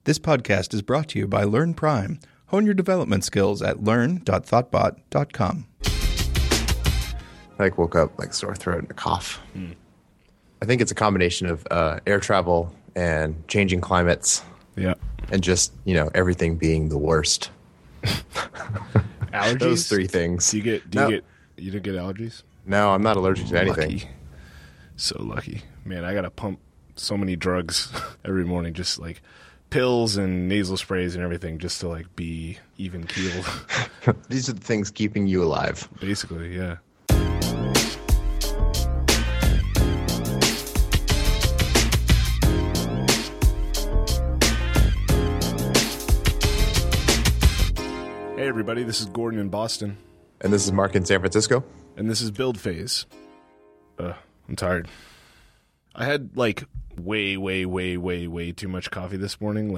This podcast is brought to you by Learn Prime. Hone your development skills at learn.thoughtbot.com. Woke up sore throat and a cough. I think it's a combination of air travel and changing climates. Yeah. And just, everything being the worst. Allergies? Those three things. You didn't get allergies? No, I'm not allergic to anything. Lucky. So lucky. Man, I got to pump so many drugs every morning, just pills and nasal sprays and everything, just to be even keeled. These are the things keeping you alive. Basically, yeah. Hey everybody, this is Gordon in Boston. And this is Mark in San Francisco. And this is Build Phase. I'm tired. I had way too much coffee this morning.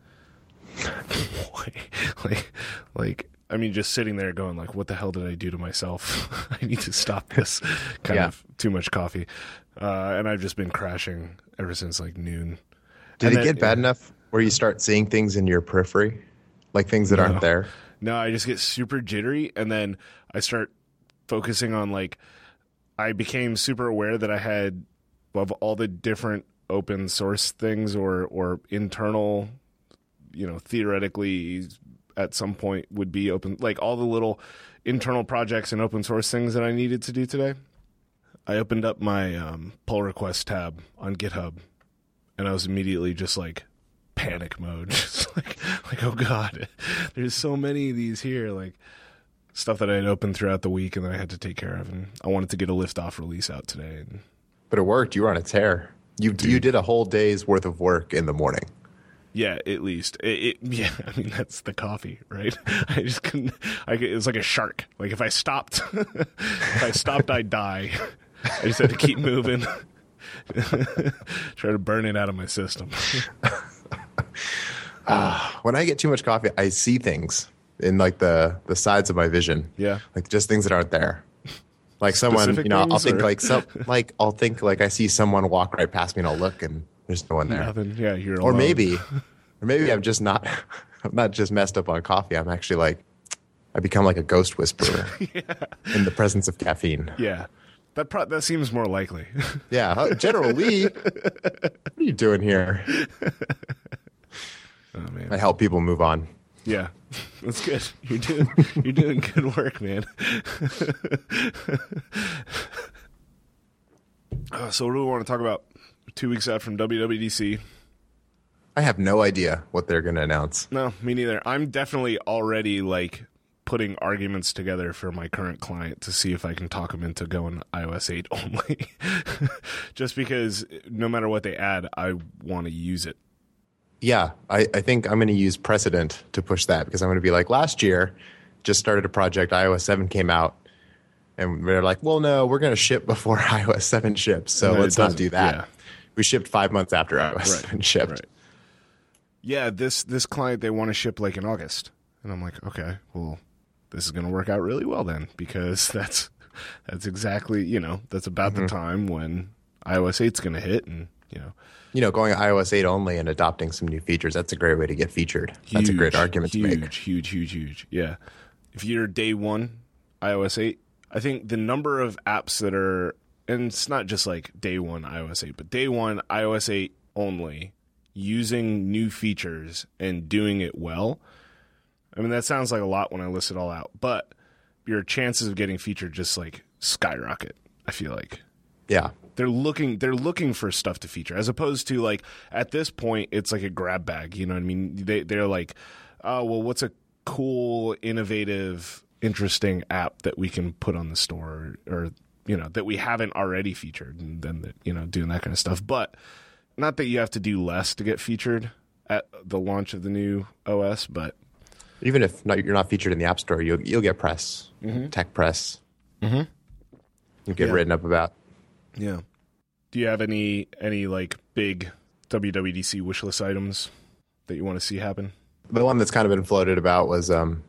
Just sitting there going what the hell did I do to myself? I need to stop this kind of too much coffee. And I've just been crashing ever since noon. Did it get bad enough where you start seeing things in your periphery? Things that aren't there? No, I just get super jittery, and then I start focusing on I became super aware that I had of all the different open source things or internal, theoretically at some point would be open, all the little internal projects and open source things that I needed to do today. I opened up my pull request tab on GitHub, and I was immediately just panic mode. Just oh God, there's so many of these here, stuff that I had opened throughout the week and that I had to take care of. And I wanted to get a liftoff release out today. But it worked. You were on a tear. You did a whole day's worth of work in the morning. Yeah, at least. Yeah, that's the coffee, right? I just couldn't. It was like a shark. If I stopped, I'd die. I just had to keep moving. Try to burn it out of my system. When I get too much coffee, I see things in the sides of my vision. Yeah. Just things that aren't there. Someone, I'll think I'll think I see someone walk right past me and I'll look and there's no one there. Nothing. Yeah, you're alone. Or maybe I'm just not, I'm not just messed up on coffee. I'm actually I become a ghost whisperer in the presence of caffeine. Yeah. That seems more likely. Yeah. General Lee, what are you doing here? Oh man. I help people move on. Yeah, that's good. You're doing good work, man. So what do we want to talk about? 2 weeks out from WWDC. I have no idea what they're going to announce. No, me neither. I'm definitely already putting arguments together for my current client to see if I can talk them into going iOS 8 only. Just because no matter what they add, I want to use it. Yeah, I think I'm going to use precedent to push that because I'm going to be last year, just started a project, iOS 7 came out, and they're well, no, we're going to ship before iOS 7 ships, so let's not do that. Yeah. We shipped 5 months after iOS 7 shipped. Right. Yeah, this client, they want to ship in August. And I'm okay, well, this is going to work out really well then because that's exactly, that's about the time when iOS 8's going to hit and, going iOS 8 only and adopting some new features, that's a great way to get featured. That's a great argument to make. Huge. Yeah. If you're day one, iOS 8, I think the number of apps that are, and it's not just day one iOS 8, but day one iOS 8 only, using new features and doing it well. That sounds like a lot when I list it all out, but your chances of getting featured just skyrocket, I feel like. Yeah. They're looking for stuff to feature, as opposed to at this point it's a grab bag. You know what I mean? They're oh well, what's a cool, innovative, interesting app that we can put on the store, or that we haven't already featured, and then doing that kind of stuff. But not that you have to do less to get featured at the launch of the new OS, but even if you're not featured in the App Store, you'll get press, tech press. Mm-hmm. You get written up about. Yeah. Do you have any big WWDC wishlist items that you want to see happen? The one that's kind of been floated about was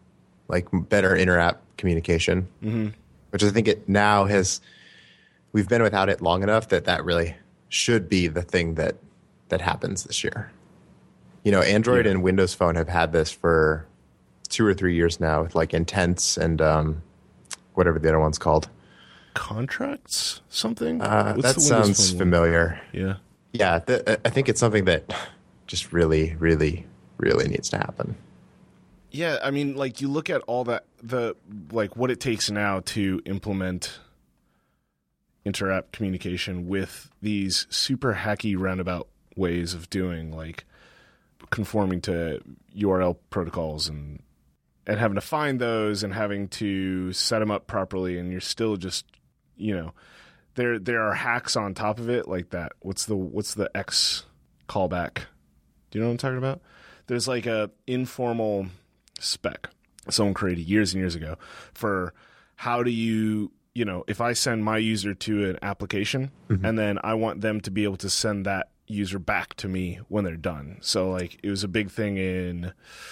better inter-app communication, which I think it now has. We've been without it long enough that really should be the thing that happens this year. Android and Windows Phone have had this for 2 or 3 years now with like Intents and whatever the other one's called. Contracts? Something? That sounds familiar. Yeah. Yeah, I think it's something that just really, really, really needs to happen. Yeah, I mean, like you look at all that, what it takes now to implement inter-app communication with these super hacky roundabout ways of doing, like conforming to URL protocols and having to find those and having to set them up properly, and you're still just, there are hacks on top of it like that. What's the X callback? Do you know what I'm talking about? There's like a informal spec someone created years and years ago for how do you, if I send my user to an application and then I want them to be able to send that user back to me when they're done. So like it was a big thing in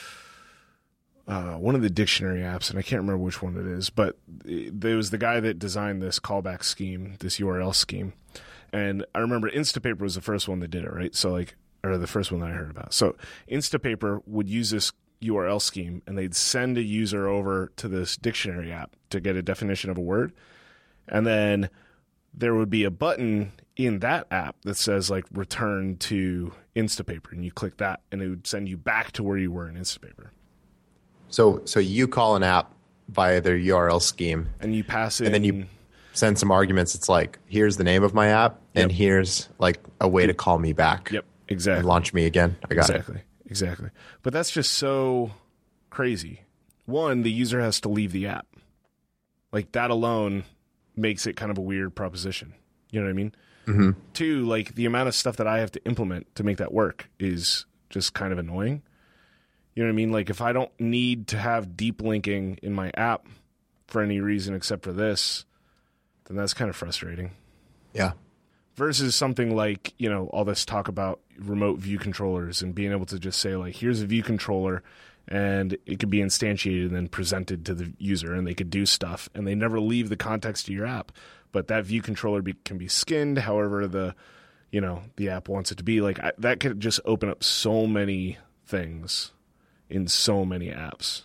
one of the dictionary apps, and I can't remember which one it is, but there was the guy that designed this callback scheme, this URL scheme. And I remember Instapaper was the first one that did it, right? So like, or the first one that I heard about. So Instapaper would use this URL scheme, and they'd send a user over to this dictionary app to get a definition of a word. And then there would be a button in that app that says like return to Instapaper, and you click that and it would send you back to where you were in Instapaper. So you call an app via their URL scheme, and you pass it, and then you send some arguments. It's like, here's the name of my app, and here's like a way to call me back. Yep, exactly. And launch me again. I got it. Exactly. But that's just so crazy. One, the user has to leave the app. Like that alone makes it kind of a weird proposition. You know what I mean? Mm-hmm. Two, like the amount of stuff that I have to implement to make that work is just kind of annoying. You know what I mean? Like if I don't need to have deep linking in my app for any reason except for this, then that's kind of frustrating. Yeah. Versus something like, all this talk about remote view controllers and being able to just say like, here's a view controller, and it could be instantiated and then presented to the user, and they could do stuff, and they never leave the context of your app. But that view controller can be skinned however the app wants it to be. Like that could just open up so many things in so many apps,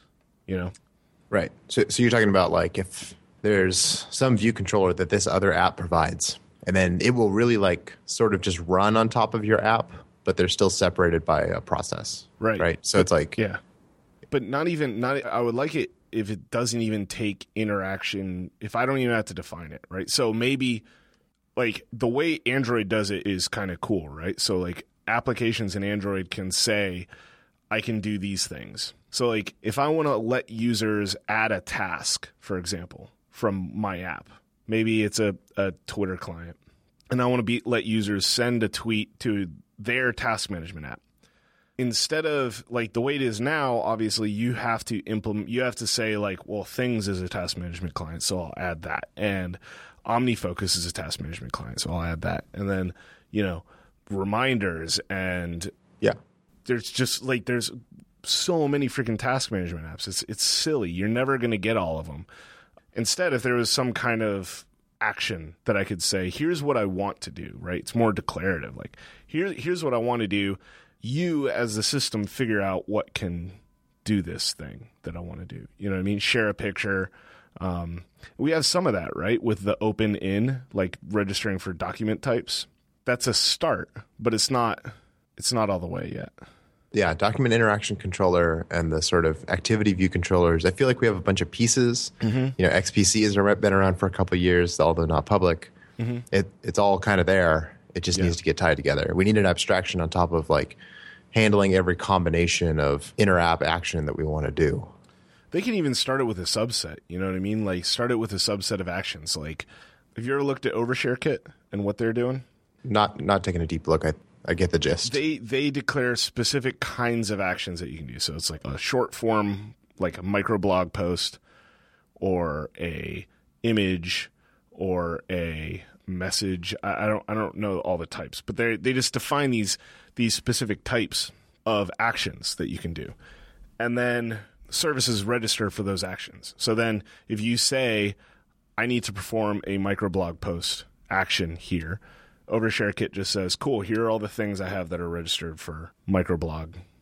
Right. So you're talking about like if there's some view controller that this other app provides, and then it will really like sort of just run on top of your app, but they're still separated by a process. Right. Right. So it's like, yeah, but I would like it if it doesn't even take interaction, if I don't even have to define it. Right. So maybe like the way Android does it is kind of cool. Right. So like applications in Android can say, I can do these things. So like if I want to let users add a task, for example, from my app, maybe it's a Twitter client, and I want to let users send a tweet to their task management app. Instead of like the way it is now, obviously you have to say like, well, Things is a task management client, so I'll add that. And OmniFocus is a task management client, so I'll add that. And then, reminders, and there's just like, there's so many freaking task management apps. It's silly. You're never going to get all of them. Instead, if there was some kind of action that I could say, here's what I want to do, right? It's more declarative. Like, here's what I want to do. You, as the system, figure out what can do this thing that I want to do. You know what I mean? Share a picture. We have some of that, right? With the open in, like registering for document types. That's a start, but it's not all the way yet. Yeah, document interaction controller and the sort of activity view controllers. I feel like we have a bunch of pieces. Mm-hmm. XPC has been around for a couple of years, although not public. Mm-hmm. It's all kind of there. It just needs to get tied together. We need an abstraction on top of like handling every combination of inter-app action that we want to do. They can even start it with a subset. You know what I mean? Like start it with a subset of actions. Like, have you ever looked at OverShareKit and what they're doing? Not taking a deep look. I get the gist. They declare specific kinds of actions that you can do. So it's like a short form, like a microblog post, or a image, or a message. I don't know all the types, but they just define these specific types of actions that you can do, and then services register for those actions. So then, if you say, "I need to perform a microblog post action here," OverShareKit just says, cool, here are all the things I have that are registered for microblog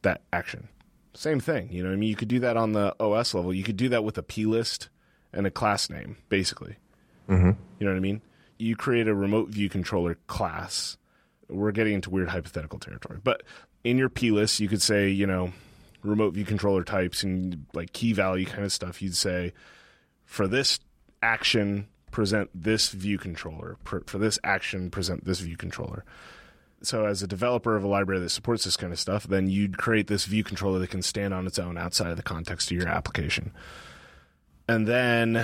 that action. Same thing, you know what I mean? You could do that on the OS level. You could do that with a plist and a class name, basically. Mm-hmm. You know what I mean? You create a remote view controller class. We're getting into weird hypothetical territory. But in your plist, you could say, you know, remote view controller types and like key value kind of stuff. You'd say, for this action, present this view controller. For this action, present this view controller. So as a developer of a library that supports this kind of stuff, then you'd create this view controller that can stand on its own outside of the context of your application. And then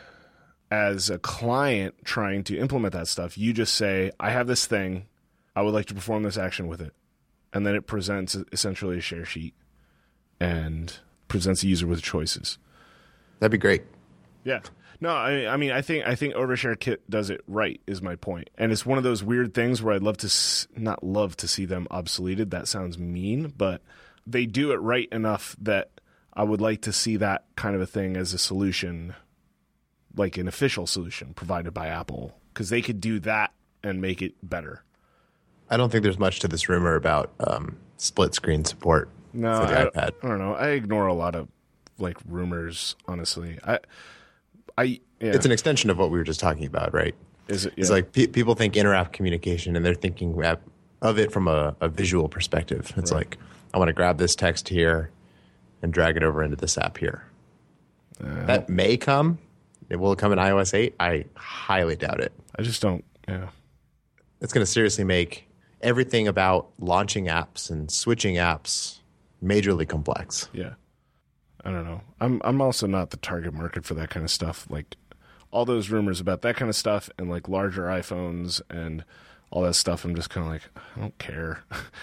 as a client trying to implement that stuff, you just say, I have this thing. I would like to perform this action with it. And then it presents essentially a share sheet and presents a user with choices. That'd be great. Yeah. No, I mean, I think Overshare Kit does it right, is my point. And it's one of those weird things where I'd love to not love to see them obsoleted. That sounds mean, but they do it right enough that I would like to see that kind of a thing as a solution, like an official solution provided by Apple, because they could do that and make it better. I don't think there's much to this rumor about split screen support for the iPad. I don't know. I ignore a lot of like rumors, honestly. Yeah. It's an extension of what we were just talking about, right? Is it? Yeah. It's like people think inter-app communication, and they're thinking of it from a visual perspective. It's like, I want to grab this text here and drag it over into this app here. That may come. Will it come in iOS 8? I highly doubt it. I just don't. Yeah. It's going to seriously make everything about launching apps and switching apps majorly complex. Yeah. I don't know. I'm also not the target market for that kind of stuff. Like all those rumors about that kind of stuff and like larger iPhones and all that stuff. I'm just kind of like, I don't care.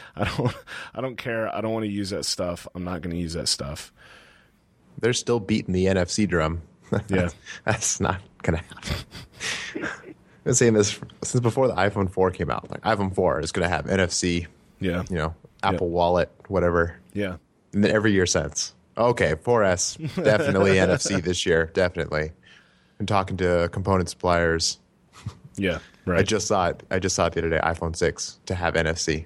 I don't care. I don't want to use that stuff. I'm not going to use that stuff. They're still beating the NFC drum. Yeah. That's not going to happen. I've been saying this since before the iPhone 4 came out. Like iPhone 4 is going to have NFC. Yeah. You know, Apple Wallet, whatever. Yeah. And then every year since. Okay, 4S, definitely NFC this year, definitely. I'm talking to component suppliers. Yeah, right. I just saw it the other day, iPhone 6 to have NFC.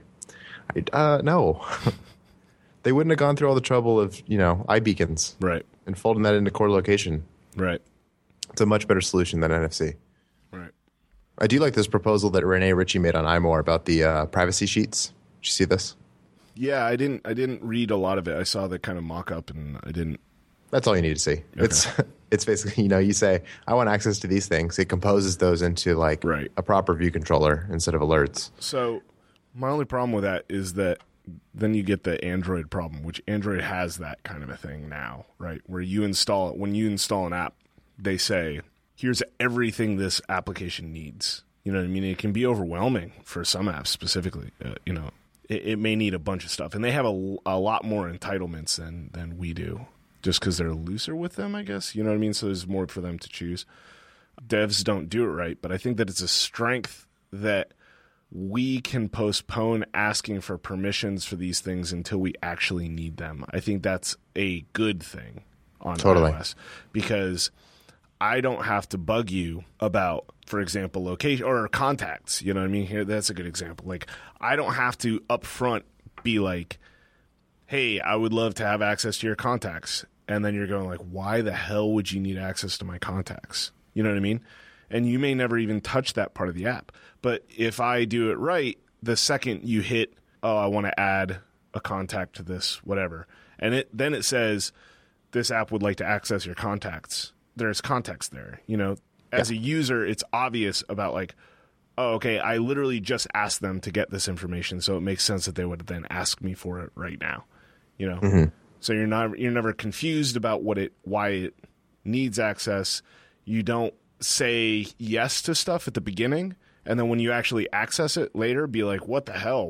No. They wouldn't have gone through all the trouble of, iBeacons. Right. And folding that into core location. Right. It's a much better solution than NFC. Right. I do like this proposal that Renee Ritchie made on iMore about the privacy sheets. Did you see this? Yeah, I didn't read a lot of it. I saw the kind of mock-up, and I didn't. That's all you need to see. Okay. It's basically, you say, I want access to these things. It composes those into like a proper view controller instead of alerts. So my only problem with that is that then you get the Android problem, which Android has that kind of a thing now, right? Where when you install an app, they say, here's everything this application needs. You know what I mean? It can be overwhelming for some apps specifically, It may need a bunch of stuff, and they have a lot more entitlements than we do, just because they're looser with them, I guess. You know what I mean? So there's more for them to choose. Devs don't do it right, but I think that it's a strength that we can postpone asking for permissions for these things until we actually need them. I think that's a good thing on iOS, because I don't have to bug you about, for example, location or contacts. You know what I mean? Here, that's a good example. Like, I don't have to upfront be like, hey, I would love to have access to your contacts. And then you're going like, why the hell would you need access to my contacts? You know what I mean? And you may never even touch that part of the app. But if I do it right, the second you hit, I want to add a contact to this, whatever. And then it says, this app would like to access your contacts. There's context there, As a user, it's obvious about like, oh, okay, I literally just asked them to get this information, so it makes sense that they would then ask me for it right now, Mm-hmm. So you're never confused about why it needs access. You don't say yes to stuff at the beginning, and then when you actually access it later, be like, what the hell?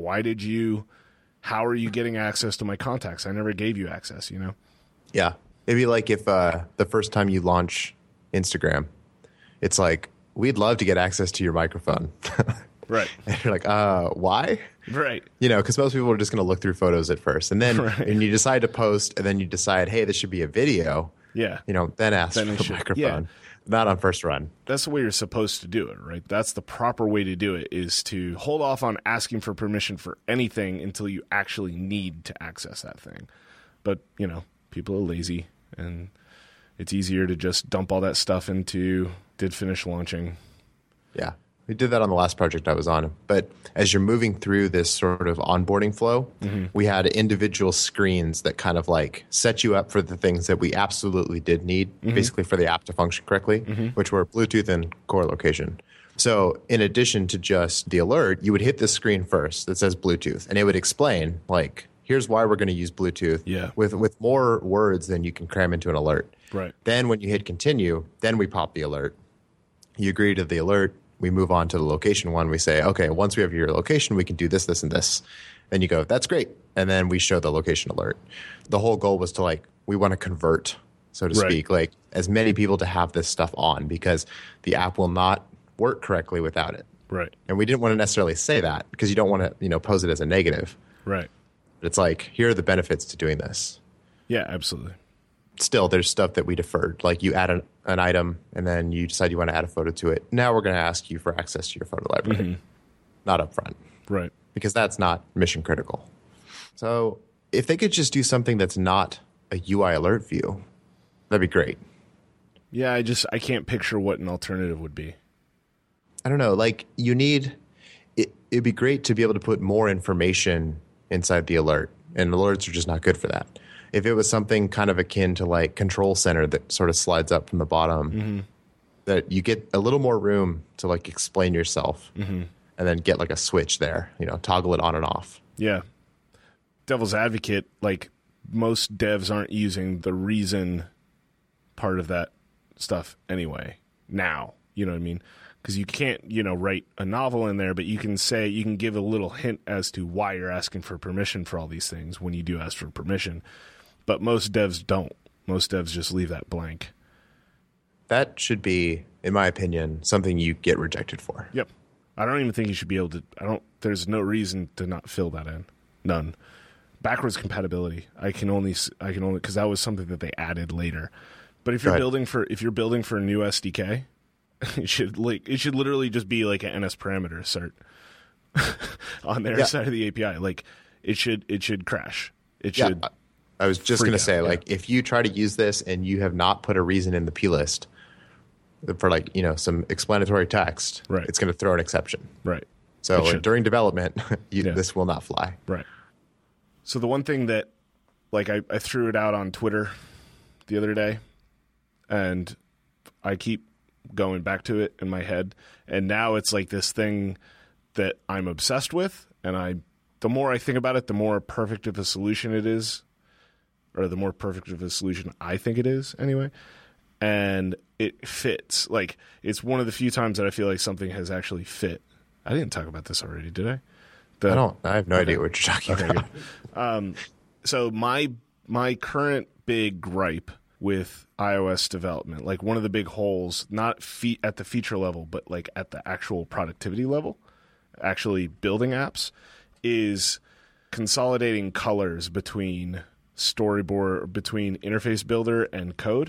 How are you getting access to my contacts? I never gave you access, Yeah. It'd be like if the first time you launch Instagram, it's like, we'd love to get access to your microphone. Right. And you're like, why? Right. Because most people are just going to look through photos at first. And then and you decide to post, and then you decide, hey, this should be a video. Yeah. Then ask for the microphone. Not on first run. That's the way you're supposed to do it, right? That's the proper way to do it, is to hold off on asking for permission for anything until you actually need to access that thing. But, people are lazy, and it's easier to just dump all that stuff into did finish launching. Yeah. We did that on the last project I was on. But as you're moving through this sort of onboarding flow, we had individual screens that kind of like set you up for the things that we absolutely did need, basically for the app to function correctly, which were Bluetooth and core location. So in addition to just the alert, you would hit this screen first that says Bluetooth, and it would explain, like, here's why we're going to use Bluetooth with more words than you can cram into an alert. Right. Then when you hit continue, then we pop the alert. You agree to the alert. We move on to the location one. We say, okay, once we have your location, we can do this, this, and this. Then you go, that's great. And then we show the location alert. The whole goal was to we want to convert, so to speak, as many people to have this stuff on, because the app will not work correctly without it. Right. And we didn't want to necessarily say that because you don't want to, pose it as a negative. Right. But it's here are the benefits to doing this. Yeah, absolutely. Still, there's stuff that we deferred. Like you add an item and then you decide you want to add a photo to it. Now we're going to ask you for access to your photo library. Not up front. Right. Because that's not mission critical. So if they could just do something that's not a UI alert view, that'd be great. Yeah, I can't picture what an alternative would be. I don't know. It'd be great to be able to put more information inside the alert. And alerts are just not good for that. If it was something kind of akin to Control Center that sort of slides up from the bottom, that you get a little more room to explain yourself and then get a switch there, toggle it on and off. Yeah. Devil's advocate, most devs aren't using the reason part of that stuff anyway now. You know what I mean? Because you can't, write a novel in there, but you can give a little hint as to why you're asking for permission for all these things when you do ask for permission. But most devs don't. Most devs just leave that blank. That should be, in my opinion, something you get rejected for. Yep. I don't even think you should be able to. There's no reason to not fill that in. None. Backwards compatibility. I can only because that was something that they added later. But if you're building for a new SDK, it should literally just be like an NS parameter cert on their side of the API. It should crash. It should. I was just going to say, if you try to use this and you have not put a reason in the plist for some explanatory text, it's going to throw an exception. Right. So during development, this will not fly. Right. So the one thing that, I threw it out on Twitter the other day, and I keep going back to it in my head, and now it's this thing that I'm obsessed with, and the more I think about it, the more perfect of a solution it is. Or the more perfect of a solution I think it is, anyway. And it fits. It's one of the few times that I feel like something has actually fit. I didn't talk about this already, did I? I have no idea what you're talking about. So my current big gripe with iOS development, one of the big holes, not at the feature level, but at the actual productivity level, actually building apps, is consolidating colors between interface builder and code.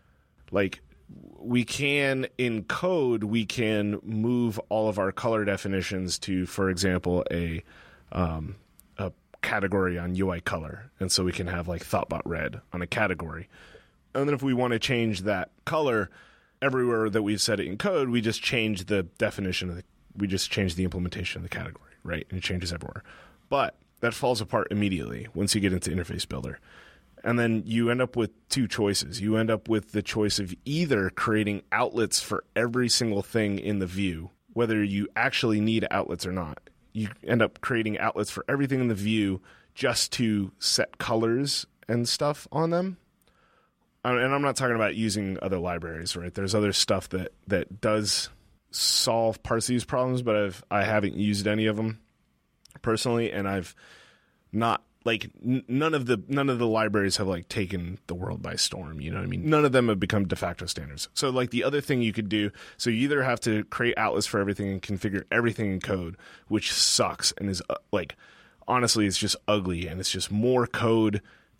We can, in code, we can move all of our color definitions to, for example, a category on UI color. And so we can have Thoughtbot red on a category. And then if we want to change that color everywhere that we've set it in code, we just change the definition we just change the implementation of the category, right? And it changes everywhere. But that falls apart immediately once you get into Interface Builder. And then you end up with two choices. You end up with the choice of either creating outlets for every single thing in the view, whether you actually need outlets or not. You end up creating outlets for everything in the view just to set colors and stuff on them. And I'm not talking about using other libraries, right? There's other stuff that does solve parts of these problems, but I haven't used any of them personally, and I've not none of the libraries have taken the world by storm. You know what I mean? None of them have become de facto standards. So the other thing you could do, so you either have to create outlets for everything and configure everything in code, which sucks and is honestly it's just ugly, and it's just more code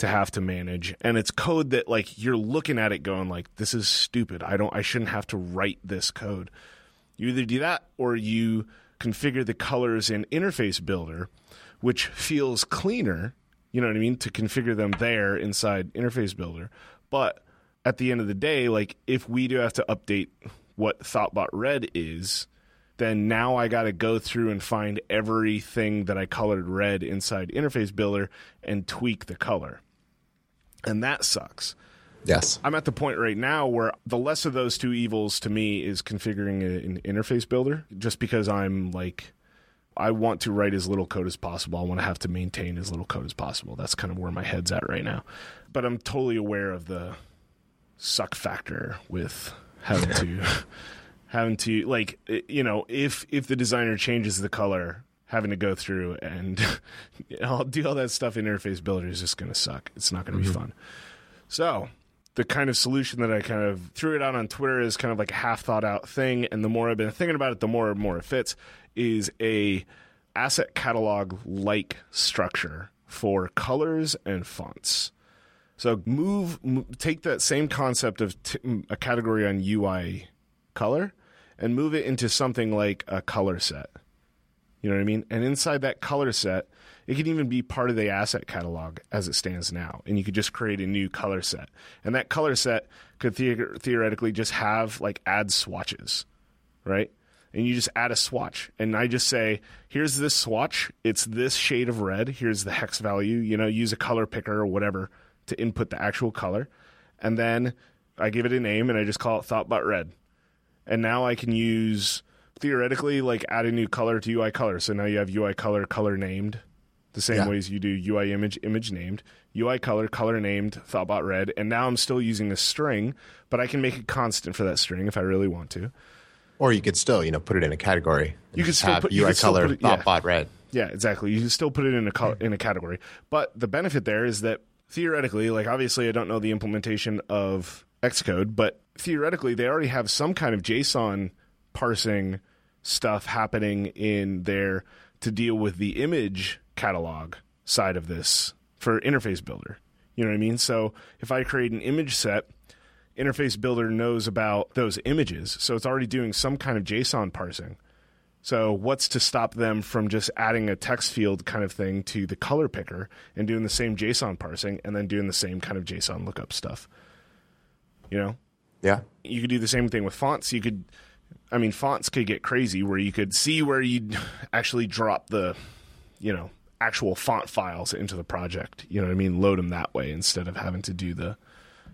to have to manage, and it's code that like you're looking at it going like, this is stupid. I shouldn't have to write this code. You either do that or you configure the colors in Interface Builder, which feels cleaner, you know what I mean, to configure them there inside Interface Builder. But at the end of the day, like if we do have to update what Thoughtbot Red is, then now I got to go through and find everything that I colored red inside Interface Builder and tweak the color. And that sucks. Yes. I'm at the point right now where the less of those two evils to me is configuring an Interface Builder, just because I'm like, I want to write as little code as possible. I want to have to maintain as little code as possible. That's kind of where my head's at right now. But I'm totally aware of the suck factor with having to like, you know, if the designer changes the color, having to go through and I'll do all that stuff in Interface Builder is just going to suck. It's not going to be fun. So the kind of solution that I kind of threw it out on Twitter is kind of like a half thought out thing. And the more I've been thinking about it, the more and more it fits, is a asset catalog like structure for colors and fonts. So take that same concept of a category on UI color and move it into something like a color set. You know what I mean? And inside that color set, it can even be part of the asset catalog as it stands now. And you could just create a new color set. And that color set could theoretically just have like add swatches, right? And you just add a swatch. And I just say, here's this swatch. It's this shade of red. Here's the hex value. You know, use a color picker or whatever to input the actual color. And then I give it a name and I just call it Thoughtbot Red. And now I can use, theoretically, like add a new color to UI color. So now you have UI color, color named, the same ways you do UI image, image named, UI color, color named, Thoughtbot Red. And now I'm still using a string, but I can make a constant for that string if I really want to. Or you could still, you know, put it in a category. You could still have put UI color, Thoughtbot Red. Yeah, exactly. You can still put it in a category. But the benefit there is that theoretically, like obviously I don't know the implementation of Xcode, but theoretically they already have some kind of JSON parsing stuff happening in there to deal with the image catalog side of this for Interface Builder. You know what I mean? So if I create an image set, Interface Builder knows about those images. So it's already doing some kind of JSON parsing. So what's to stop them from just adding a text field kind of thing to the color picker and doing the same JSON parsing and then doing the same kind of JSON lookup stuff? You know? Yeah. You could do the same thing with fonts. Fonts could get crazy where you could see where you'd actually drop the, you know, actual font files into the project. You know what I mean? Load them that way instead of having to do the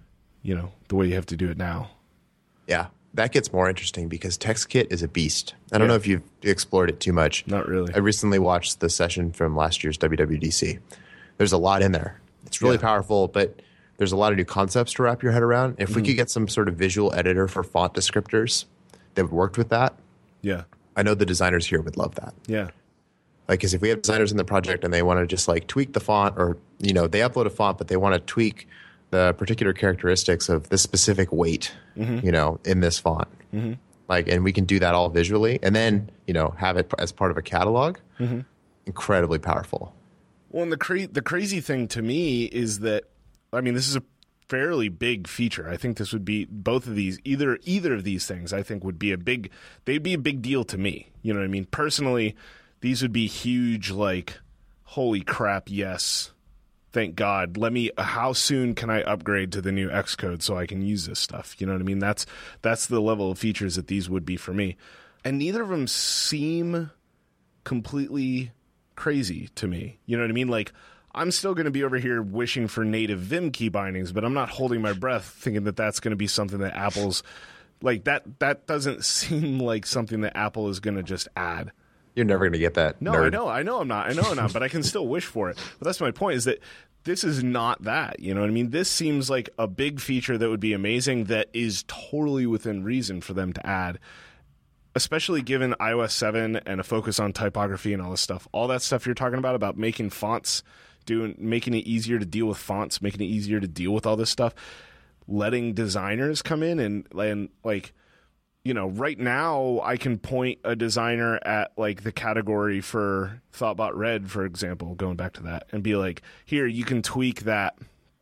way you have to do it now. Yeah. That gets more interesting because TextKit is a beast. I don't know if you've explored it too much. Not really. I recently watched the session from last year's WWDC. There's a lot in there. It's really powerful, but there's a lot of new concepts to wrap your head around. If we could get some sort of visual editor for font descriptors that worked with that, I know the designers here would love that. Yeah. Like, because if we have designers in the project and they want to just like tweak the font, or, you know, they upload a font, but they want to tweak the particular characteristics of this specific weight, you know, in this font. Like, and we can do that all visually and then, you know, have it as part of a catalog. Incredibly powerful. Well, and the crazy thing to me is that, I mean, this is a fairly big feature. I think this would be both of these, either of these things, I think they'd be a big deal to me. You know what I mean? Personally, these would be huge, like, holy crap, yes. Thank God. How soon can I upgrade to the new Xcode so I can use this stuff? You know what I mean? That's the level of features that these would be for me. And neither of them seem completely crazy to me. You know what I mean? Like, I'm still going to be over here wishing for native Vim key bindings, but I'm not holding my breath thinking that that's going to be something that Apple's like that doesn't seem like something that Apple is going to just add. You're never going to get that. No, nerd. I know I'm not, but I can still wish for it. But that's my point, is that this is not that. You know what I mean? This seems like a big feature that would be amazing, that is totally within reason for them to add, especially given iOS 7 and a focus on typography and all this stuff. All that stuff you're talking about making fonts, making it easier to deal with fonts, making it easier to deal with all this stuff, letting designers come in and like, you know, right now I can point a designer at like the category for Thoughtbot Red, for example, going back to that, and be like, here, you can tweak that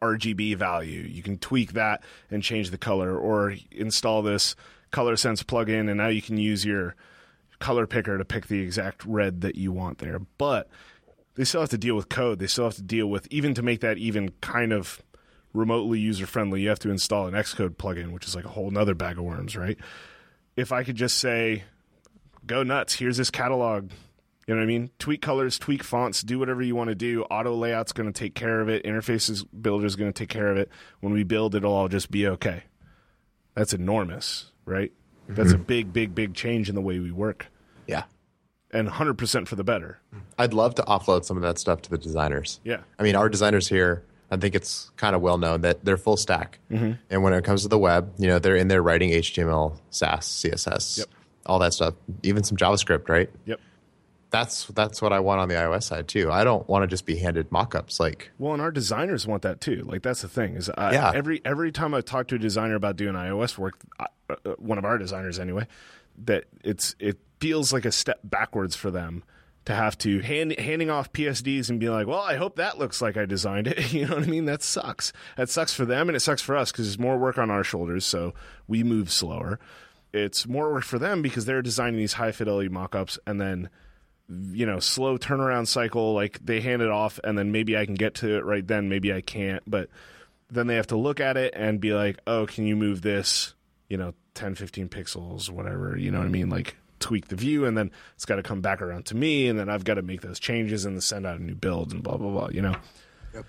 RGB value. You can tweak that and change the color, or install this ColorSense plugin, and now you can use your color picker to pick the exact red that you want there. But they still have to deal with code. They still have to deal with, even to make that even kind of remotely user-friendly, you have to install an Xcode plugin, which is like a whole nother bag of worms, right? If I could just say, go nuts, here's this catalog, you know what I mean? Tweak colors, tweak fonts, do whatever you want to do. Auto layout's going to take care of it. Interfaces builder's going to take care of it. When we build, it'll all just be okay. That's enormous, right? Mm-hmm. That's a big, big, big change in the way we work. Yeah. And 100% for the better. I'd love to offload some of that stuff to the designers. Yeah. I mean, our designers here, I think it's kind of well known that they're full stack. Mm-hmm. And when it comes to the web, they're in there writing HTML, SAS, CSS, all that stuff, even some JavaScript, right? Yep. That's what I want on the iOS side too. I don't want to just be handed mockups Well, and our designers want that too. Like, that's the thing is, every time I talk to a designer about doing iOS work, one of our designers anyway, that it feels like a step backwards for them to have to handing off PSDs and be like, well, I hope that looks like I designed it. You know what I mean? That sucks. That sucks for them, and it sucks for us because it's more work on our shoulders, so we move slower. It's more work for them because they're designing these high-fidelity mock-ups, and then, slow turnaround cycle, like they hand it off, and then maybe I can get to it right then, maybe I can't, but then they have to look at it and be like, oh, can you move this, 10, 15 pixels, whatever, you know what I mean? Like, tweak the view, and then it's got to come back around to me, and then I've got to make those changes and then send out a new build and blah, blah, blah, Yep.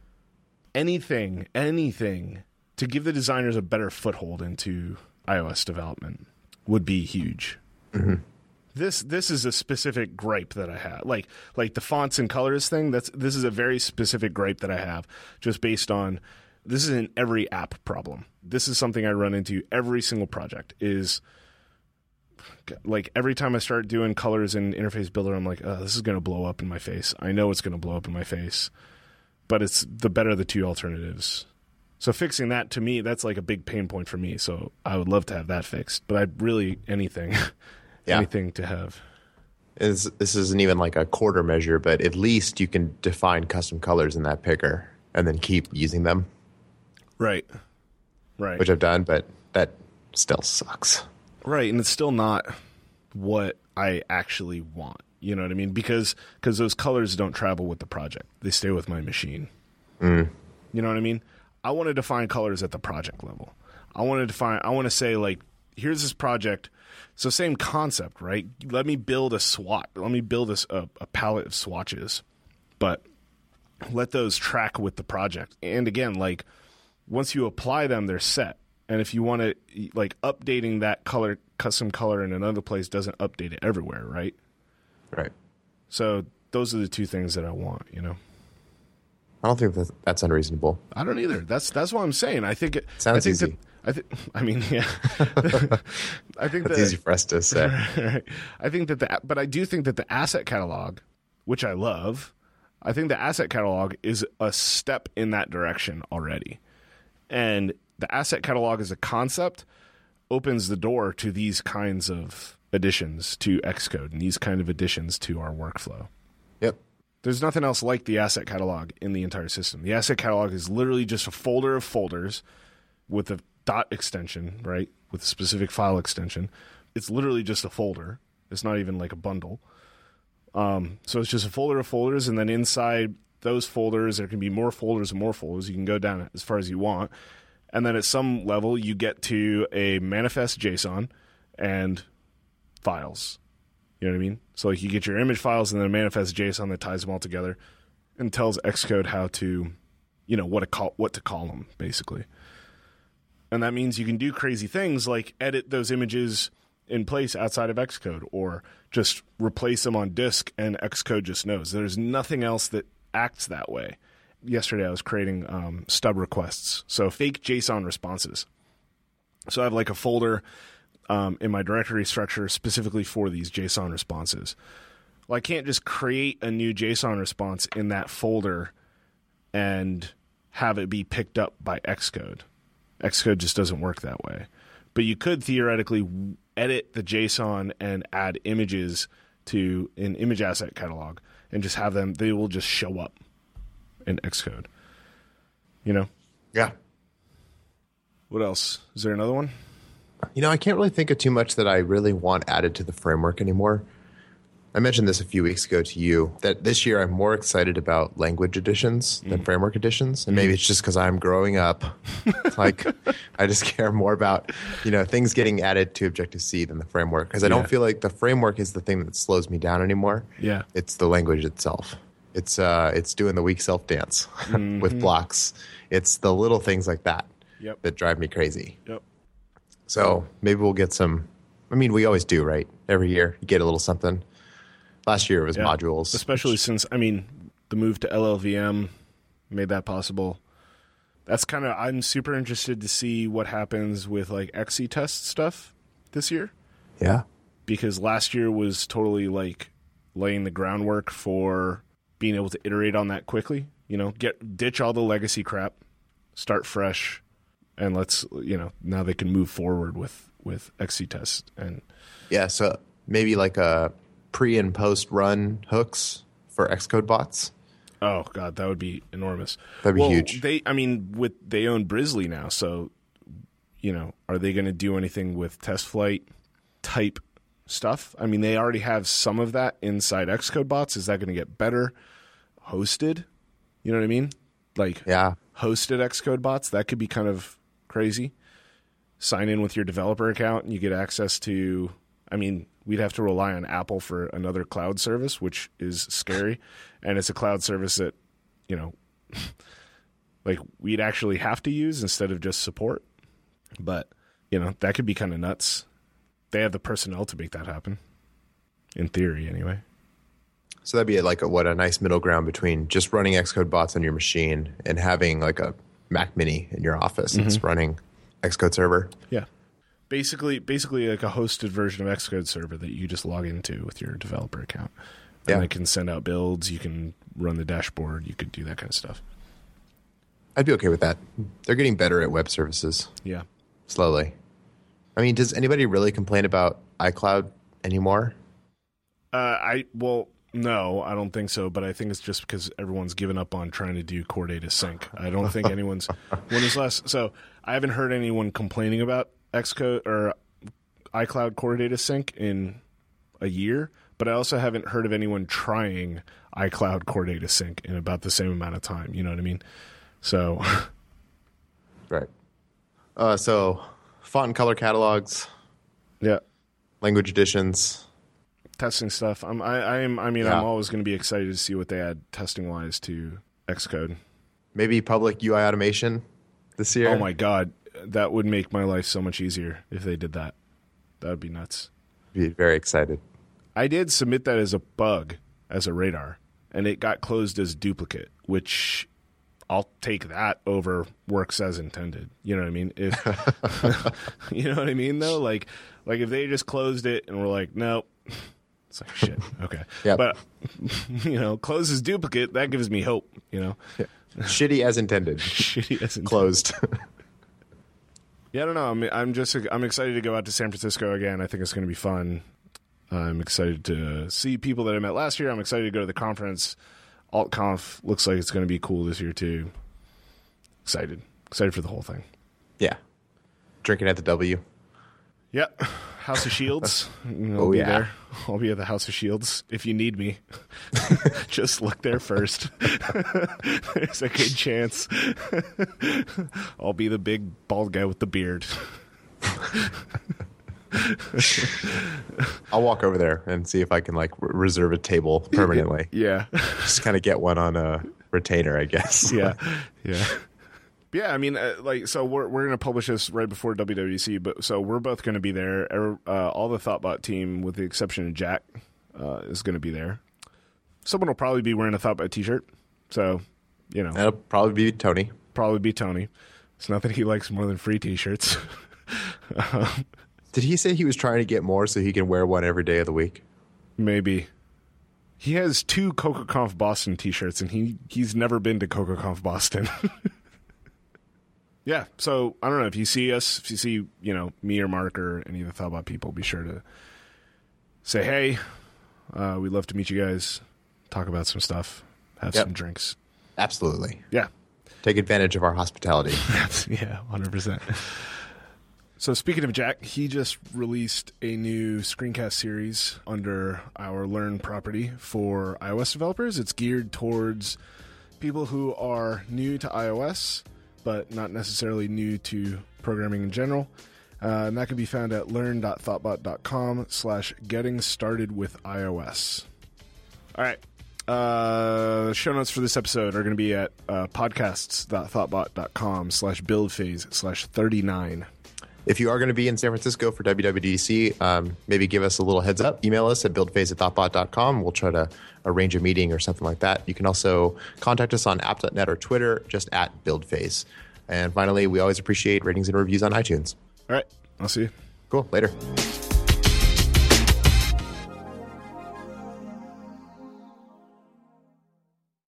Anything to give the designers a better foothold into iOS development would be huge. Mm-hmm. This is a specific gripe that I have. Like the fonts and colors thing, this is a very specific gripe that I have, just based on, this is an every app problem. This is something I run into every single project, is like every time I start doing colors in Interface Builder, I'm like, oh, this is going to blow up in my face. I know it's going to blow up in my face, but it's the better of the two alternatives. So fixing that, to me, that's like a big pain point for me. So I would love to have that fixed, but I'd really anything to have. This isn't even like a quarter measure, but at least you can define custom colors in that picker and then keep using them. Right. Which I've done, but that still sucks. Right, and it's still not what I actually want. You know what I mean? Because those colors don't travel with the project. They stay with my machine. Mm. You know what I mean? I want to define colors at the project level. I want to say, like, here's this project. So same concept, right? Let me build a SWAT. Let me build a palette of swatches. But let those track with the project. And again, like, once you apply them, they're set. And if you want to, like, updating that color, custom color in another place doesn't update it everywhere, right? Right. So those are the two things that I want, I don't think that's unreasonable. I don't either. That's what I'm saying. I think sounds easy. Yeah. I think that's easy for us to say. I think but I do think that the asset catalog, which I love, I think the asset catalog is a step in that direction already. And the asset catalog as a concept opens the door to these kinds of additions to Xcode and these kind of additions to our workflow. Yep. There's nothing else like the asset catalog in the entire system. The asset catalog is literally just a folder of folders with a dot extension, right? With a specific file extension. It's literally just a folder. It's not even like a bundle. So it's just a folder of folders, and then inside those folders, there can be more folders and more folders. You can go down as far as you want. And then at some level, you get to a manifest JSON and files. You know what I mean? So like you get your image files and then a manifest JSON that ties them all together and tells Xcode how to, what to call them, basically. And that means you can do crazy things like edit those images in place outside of Xcode, or just replace them on disk and Xcode just knows. There's nothing else that acts that way. Yesterday I was creating stub requests, so fake JSON responses. So I have like a folder in my directory structure specifically for these JSON responses. Well, I can't just create a new JSON response in that folder and have it be picked up by Xcode. Xcode just doesn't work that way. But you could theoretically edit the JSON and add images to an image asset catalog and just have them, they will just show up in Xcode. You know? Yeah. What else? Is there another one? I can't really think of too much that I really want added to the framework anymore. I mentioned this a few weeks ago to you, that this year I'm more excited about language additions than framework additions. And maybe it's just because I'm growing up. Like, I just care more about, things getting added to Objective-C than the framework. Because I don't feel like the framework is the thing that slows me down anymore. Yeah. It's the language itself. It's doing the weak self dance with blocks. It's the little things like that that drive me crazy. Yep. So maybe we'll get some. I mean, we always do, right? Every year you get a little something. Last year it was modules. Especially since, the move to LLVM made that possible. That's I'm super interested to see what happens with like XC test stuff this year. Yeah. Because last year was totally like laying the groundwork for being able to iterate on that quickly. Ditch all the legacy crap, start fresh, and let's, now they can move forward with XC test. And yeah, so maybe like a pre and post run hooks for Xcode bots. Oh God, that would be enormous. That'd be huge. They own Brizzly now, so are they going to do anything with test flight type stuff? They already have some of that inside Xcode bots. Is that going to get better? Hosted, you know what I mean? Like, hosted Xcode bots, that could be kind of crazy. Sign in with your developer account and you get access to. We'd have to rely on Apple for another cloud service, which is scary. And it's a cloud service that, like we'd actually have to use instead of just support. But, that could be kind of nuts. They have the personnel to make that happen. In theory, anyway. So that'd be like a nice middle ground between just running Xcode bots on your machine and having like a Mac Mini in your office that's running Xcode server. Yeah. Basically like a hosted version of Xcode server that you just log into with your developer account. And it can send out builds. You can run the dashboard. You could do that kind of stuff. I'd be okay with that. They're getting better at web services. Yeah. Slowly. Does anybody really complain about iCloud anymore? No, I don't think so, but I think it's just because everyone's given up on trying to do core data sync. I don't think anyone's when is less. So I haven't heard anyone complaining about Xcode or iCloud core data sync in a year, but I also haven't heard of anyone trying iCloud core data sync in about the same amount of time. You know what I mean? So, right. So font and color catalogs. Yeah. Language additions. Testing stuff. I'm always going to be excited to see what they add testing wise to Xcode. Maybe public UI automation this year. Oh my God. That would make my life so much easier if they did that. That would be nuts. Be very excited. I did submit that as a bug, as a radar, and it got closed as duplicate, which I'll take that over works as intended. You know what I mean? If you know what I mean, though? Like if they just closed it and were like, nope. It's like, shit, okay. Yep. But, close as duplicate, that gives me hope, Yeah. Shitty as intended. Shitty as intended. Closed. Yeah, I don't know. I'm excited to go out to San Francisco again. I think it's going to be fun. I'm excited to see people that I met last year. I'm excited to go to the conference. AltConf looks like it's going to be cool this year too. Excited for the whole thing. Yeah. Drinking at the W. Yeah. House of Shields. Oh, yeah. There. I'll be at the House of Shields if you need me. Just look there first. There's a good chance. I'll be the big bald guy with the beard. I'll walk over there and see if I can reserve a table permanently. Yeah. Just kind of get one on a retainer, I guess. Yeah. Yeah. Yeah, so we're going to publish this right before WWDC, but so we're both going to be there. All the Thoughtbot team, with the exception of Jack, is going to be there. Someone will probably be wearing a Thoughtbot t-shirt, so, That'll probably be Tony. It's not that he likes more than free t-shirts. Did he say he was trying to get more so he can wear one every day of the week? Maybe. He has 2 CocoaConf Boston t-shirts, and he's never been to CocoaConf Boston. Yeah, so I don't know if you see us, if you see me or Mark or any of the Thoughtbot people, be sure to say hey. We'd love to meet you guys, talk about some stuff, have some drinks. Absolutely. Yeah. take advantage of our hospitality. Yeah, 100%. So speaking of Jack, he just released a new screencast series under our Learn property for iOS developers. It's geared towards people who are new to iOS, but not necessarily new to programming in general. And that can be found at learn.thoughtbot.com/getting-started-with-iOS. All right. Show notes for this episode are going to be at podcasts.thoughtbot.com/buildphase/39. If you are going to be in San Francisco for WWDC, maybe give us a little heads up. Email us at buildphase@thoughtbot.com. We'll try to arrange a meeting or something like that. You can also contact us on app.net or Twitter, just at buildphase. And finally, we always appreciate ratings and reviews on iTunes. All right. I'll see you. Cool. Later.